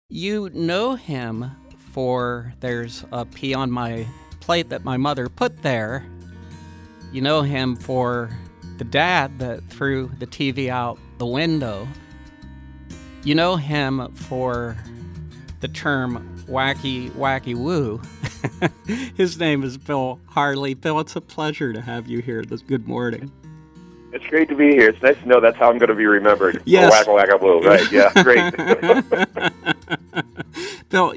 You know him for there's a pea on my plate that my mother put there. You know him for the dad that threw the TV out the window. You know him for the term wacky, wacky woo. His name is Bill Harley. Bill, it's a pleasure to have you here. Good morning. It's great to be here. It's nice to know that's how I'm going to be remembered. Yes. Wacka wacka blue. Right, yeah, great. Bill,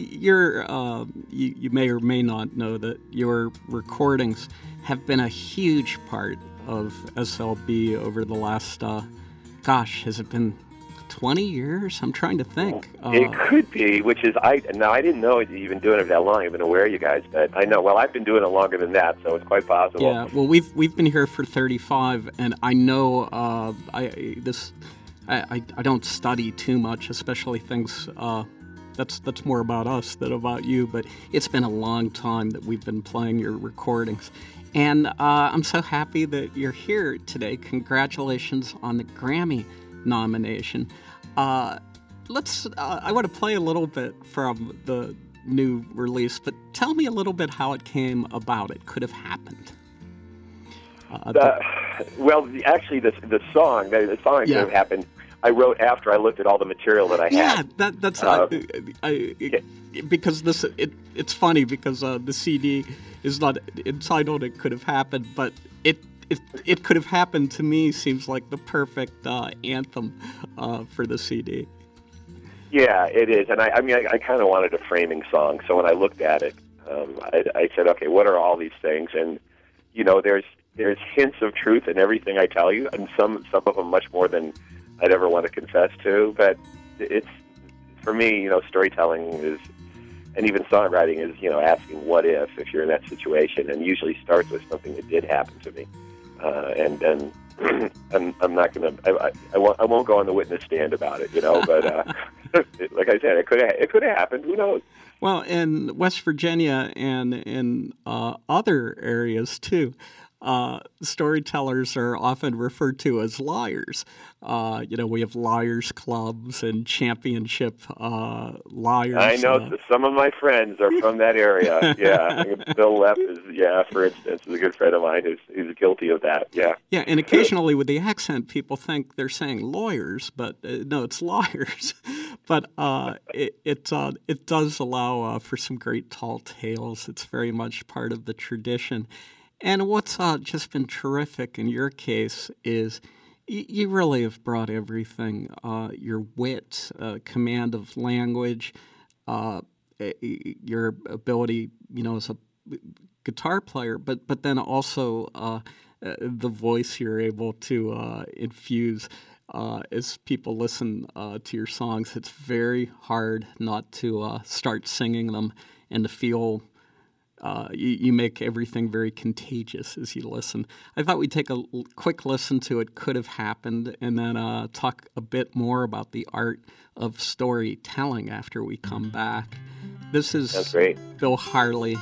you may or may not know that your recordings have been a huge part of SLB over the last, has it been 20 years? I'm trying to think. It could be, which is, I didn't know you've been doing it that long. I've been aware of you guys, but I know, well, I've been doing it longer than that, so it's quite possible. Yeah, well, we've been here for 35, and I know I don't study too much, especially things, that's more about us than about you, but it's been a long time that we've been playing your recordings. And I'm so happy that you're here today. Congratulations on the Grammy nomination. I want to play a little bit from the new release, but tell me a little bit how it came about. It could have happened. Actually, the song could have happened. I wrote after I looked at all the material that I had. Yeah, that's because it's funny because the CD is not entitled "It Could Have Happened," but it could have happened to me seems like the perfect anthem for the CD. Yeah, it is, and I kind of wanted a framing song. So when I looked at it, I said, okay, what are all these things? And there's hints of truth in everything I tell you, and some of them much more than I'd ever want to confess to. But it's, for me, storytelling is, and even songwriting is, asking what if you're in that situation, and usually starts with something that did happen to me. And then I'm not going to, I won't go on the witness stand about it, but like I said, it could have happened. Who knows? Well, in West Virginia and in other areas too, storytellers are often referred to as liars. We have liars clubs and championship liars. I know some of my friends are from that area. Yeah, Bill Lepp is, for instance, is a good friend of mine who's guilty of that. Yeah. Yeah, and occasionally with the accent, people think they're saying lawyers, but no, it's liars. But it does allow for some great tall tales. It's very much part of the tradition. And what's just been terrific in your case is you really have brought everything, your wit, command of language, your ability, as a guitar player, but then also the voice you're able to infuse as people listen to your songs. It's very hard not to start singing them and to feel you make everything very contagious as you listen. I thought we'd take a quick listen to It Could Have Happened and then talk a bit more about the art of storytelling after we come back. This is That's great. Bill Harley.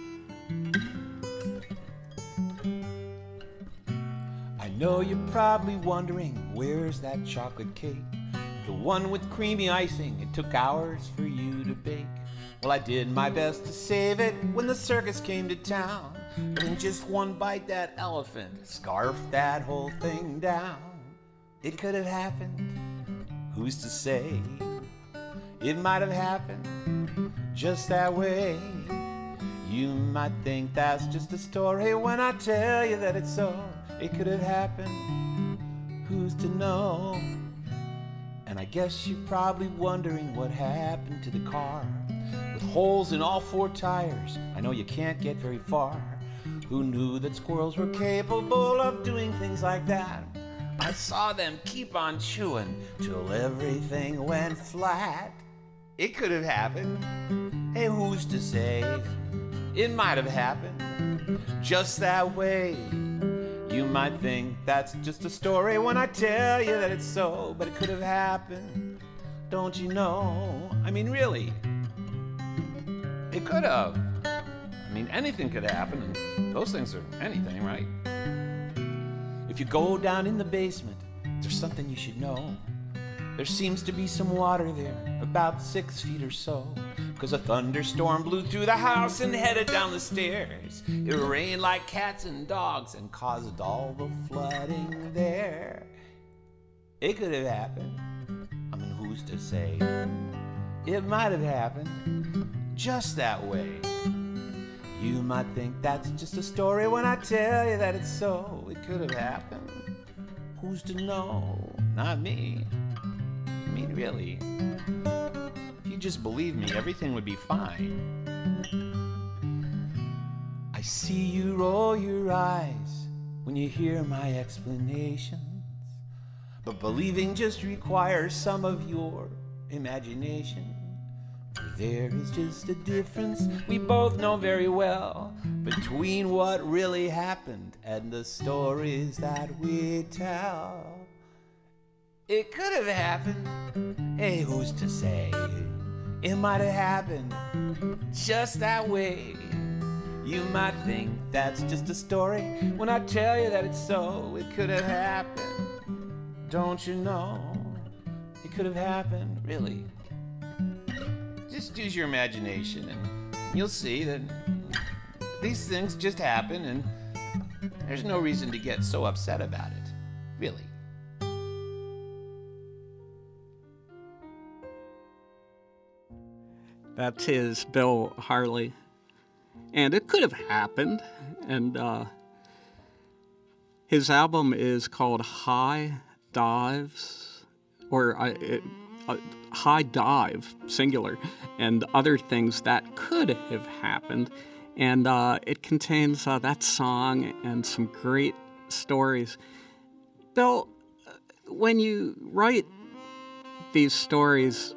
I know you're probably wondering, where's that chocolate cake? The one with creamy icing it took hours for you to bake. Well, I did my best to save it when the circus came to town. But in just one bite, that elephant scarfed that whole thing down. It could have happened, who's to say? It might have happened just that way. You might think that's just a story when I tell you that it's so. It could have happened, who's to know? And I guess you're probably wondering what happened to the car. With holes in all four tires, I know you can't get very far. Who knew that squirrels were capable of doing things like that? I saw them keep on chewing till everything went flat. It could have happened. Hey, who's to say? It might have happened just that way. You might think that's just a story when I tell you that it's so, but it could have happened, don't you know? I mean, really, it could have. I mean, anything could happen, and those things are anything, right? If you go down in the basement, there's something you should know. There seems to be some water there, about 6 feet or so, 'cause a thunderstorm blew through the house and headed down the stairs. It rained like cats and dogs and caused all the flooding there. It could have happened. I mean, who's to say? It might have happened just that way. You might think that's just a story when I tell you that it's so. It could have happened. Who's to know? Not me. I mean, really. If you just believe me, everything would be fine. I see you roll your eyes when you hear my explanations, but believing just requires some of your imagination. For there is just a difference we both know very well between what really happened and the stories that we tell. It could have happened. Hey, who's to say? It might have happened just that way. You might think that's just a story when I tell you that it's so. It could have happened. Don't you know? It could have happened, really. Just use your imagination and you'll see that these things just happen and there's no reason to get so upset about it, really. That's his Bill Harley. And it could have happened. And his album is called High Dives, or High Dive, singular, and other things that could have happened. And it contains that song and some great stories. Bill, when you write these stories,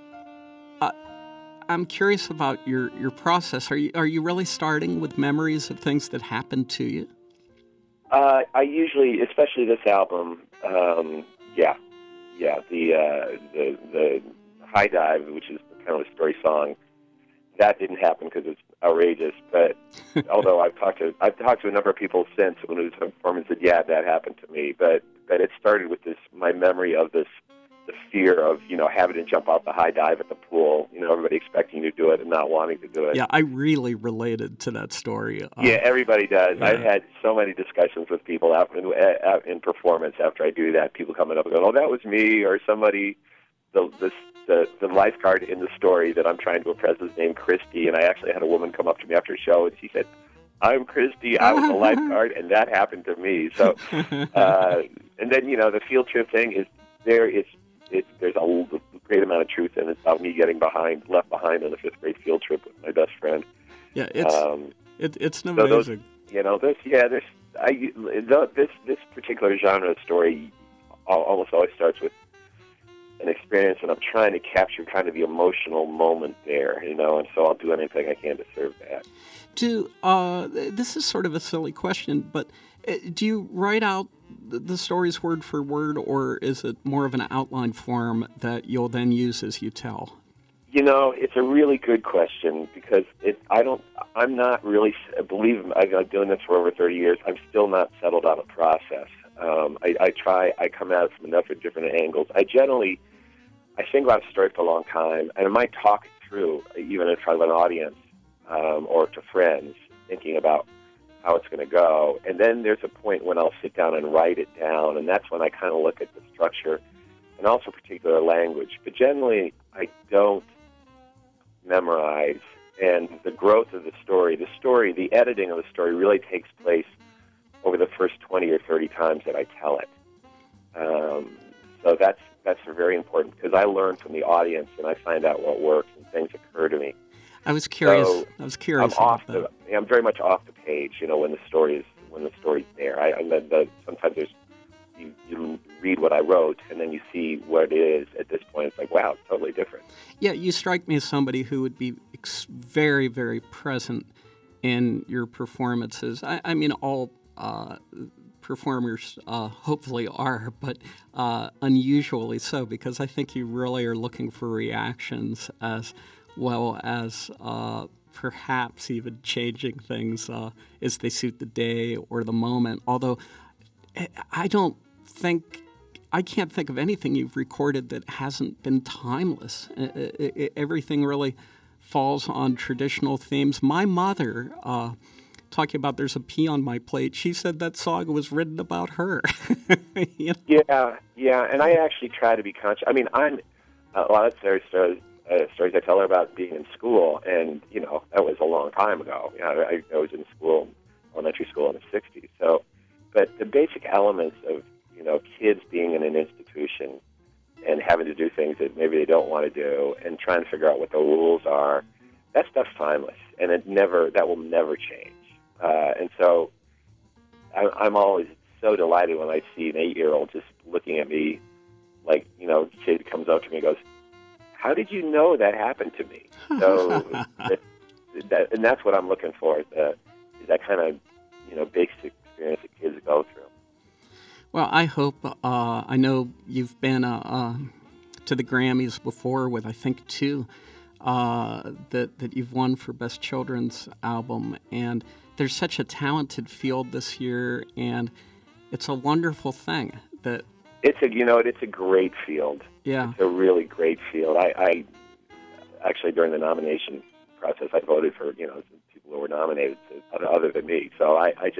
I'm curious about your process. Are you really starting with memories of things that happened to you? I usually, especially this album, yeah. The High Dive, which is kind of a story song, that didn't happen because it's outrageous. But although I've talked to a number of people since when it was a performance said, yeah, that happened to me. But it started with my memory of the fear of, having to jump off the high dive at the pool, everybody expecting you to do it and not wanting to do it. Yeah, I really related to that story. Yeah, everybody does. Yeah. I've had so many discussions with people out in performance after I do that, people coming up and going, oh, that was me, or somebody, the lifeguard in the story that I'm trying to impress is named Christy, and I actually had a woman come up to me after a show and she said, I'm Christy, I was a lifeguard, and that happened to me. So, and then, the field trip thing is there's a great amount of truth in it about me getting left behind on the 5th grade field trip with my best friend. Yeah, it's amazing. So this particular genre of story almost always starts with an experience, and I'm trying to capture kind of the emotional moment there, and so I'll do anything I can to serve that. This is sort of a silly question, but do you write out the stories word for word, or is it more of an outline form that you'll then use as you tell? It's a really good question because I'm not really, believe me, I've been doing this for over 30 years. I'm still not settled on a process. I come at it from a number of different angles. I think about a story for a long time, and I might talk it through, even in front of an audience or to friends, thinking about how it's going to go. And then there's a point when I'll sit down and write it down, and that's when I kind of look at the structure and also particular language. But generally, I don't memorize, and the growth of the story, the editing of the story really takes place over the first 20 or 30 times that I tell it. So that's very important because I learn from the audience and I find out what works and things occur to me. I was curious. I'm very much off the page, when the story's there. Sometimes you read what I wrote and then you see what it is at this point. It's like, wow, it's totally different. Yeah, you strike me as somebody who would be very, very present in your performances. I mean, all performers hopefully are, but unusually so, because I think you really are looking for reactions as well as perhaps even changing things as they suit the day or the moment. Although I don't think I can't think of anything you've recorded that hasn't been timeless. Everything really falls on traditional themes. My mother, talking about there's a pea on my plate, she said that song was written about her. You know? Yeah, and I actually try to be conscious. I mean, I'm a lot of stories I tell her about being in school, and that was a long time ago. I was in school, elementary school in the '60s. So, but the basic elements of kids being in an institution and having to do things that maybe they don't want to do, and trying to figure out what the rules are, that stuff's timeless, and that will never change. And so, I'm always so delighted when I see an 8-year-old just looking at me like, kid comes up to me and goes, "How did you know that happened to me?" So, and that's what I'm looking for, is that kind of basic experience that kids go through. Well, I hope, I know you've been to the Grammys before with, I think, 2 that you've won for Best Children's Album, and there's such a talented field this year, and it's a wonderful thing that... It's a great field. Yeah. It's a really great field. I actually, during the nomination process, I voted for, people who were nominated other than me. So I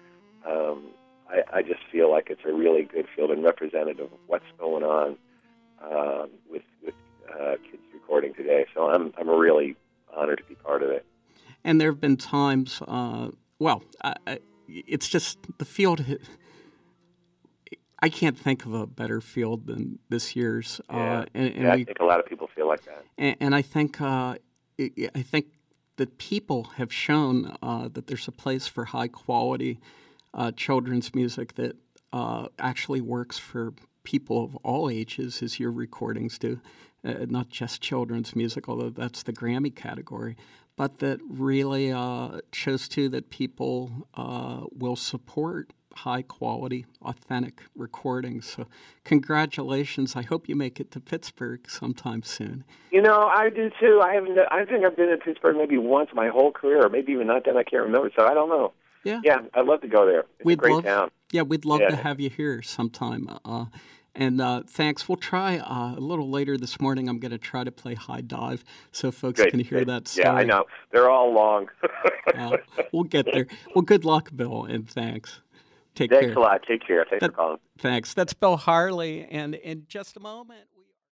just feel like it's a really good field and representative of what's going on with kids recording today. So I'm really honored to be part of it. And there have been times, it's just the field. I can't think of a better field than this year's. I think a lot of people feel like that. And I think that people have shown that there's a place for high quality children's music that actually works for people of all ages, as your recordings do, not just children's music, although that's the Grammy category, but that really shows too that people will support high-quality, authentic recordings. So congratulations. I hope you make it to Pittsburgh sometime soon. I do too. I think I've been in Pittsburgh maybe once my whole career, or maybe even not then. I can't remember, so I don't know. Yeah, I'd love to go there. It's a great town. Yeah, we'd love to have you here sometime. And thanks. We'll try a little later this morning. I'm going to try to play High Dive so folks can hear that story. Yeah, I know. They're all long. We'll get there. Well, good luck, Bill, and thanks. Thanks a lot. Take care. Thanks for calling. Thanks. That's Bill Harley. And in just a moment...